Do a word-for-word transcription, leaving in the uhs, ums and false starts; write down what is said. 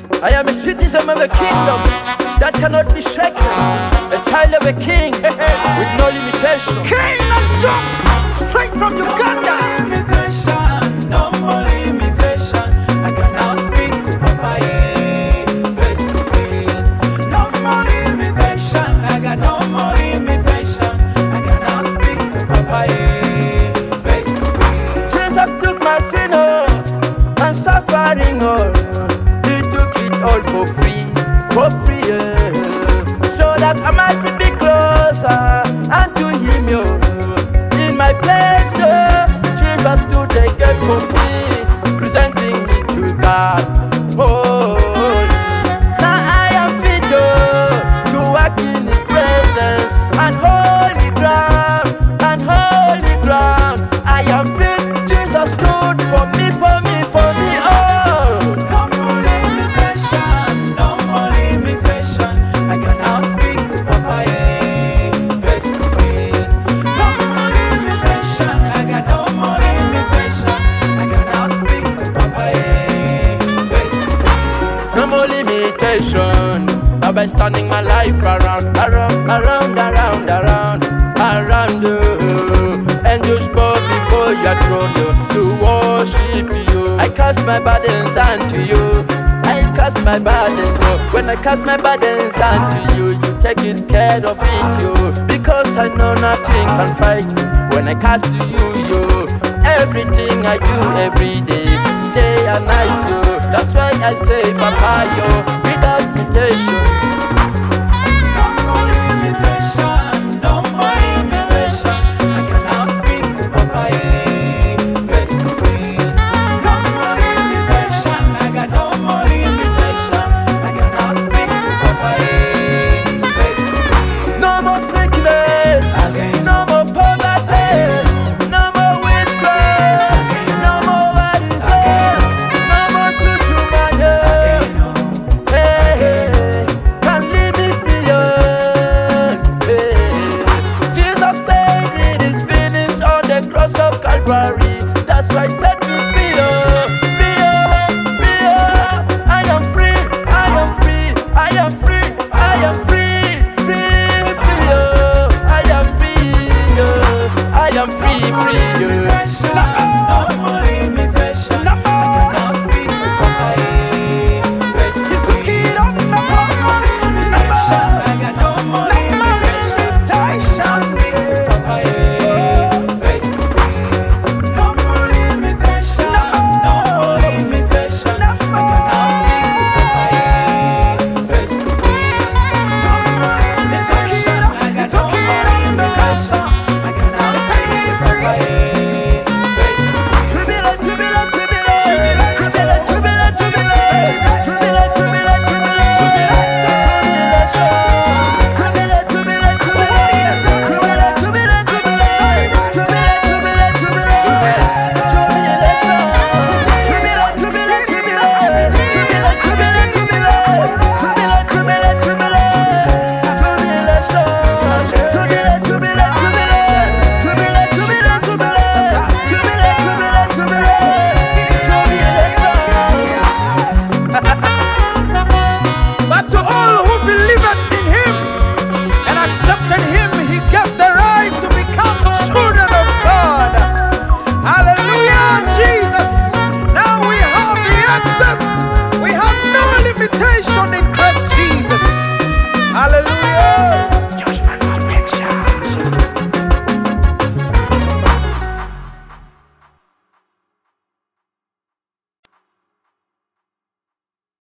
I am a citizen of a kingdom that cannot be shaken, a child of a king with no limitation. King and jump straight from Uganda. No more limitation. I can now speak to Papa, yeah, face to face. No more limitation. I got no more limitation. I can now speak to Papa, yeah, face to face. Jesus took my sin oh, and suffering oh. He took it all for free, for free yeah. So that I might be closer unto him yo. In my place oh, Jesus stood the gate for me, presenting me to God. Holy. Now I am fit oh, to walk in his presence and holy ground, and holy ground. I am fit, Jesus stood for me, for me, for me all. No more limitation, no more limitation. I can now speak to Papa, yeah, face to face. No more limitation, I got no more limitation. I can now speak to Papa, yeah, face to face. No more limitation. I'll be standing my life around, around, around, around, around, around you. And just bow before your throne oh, to worship you. I cast my burdens unto you. I cast my burdens oh. When I cast my burdens unto you, you take it care of it you. Because I know nothing can fight me. When I cast to you, you everything I do every day, day and night you. That's why I say Papa yo.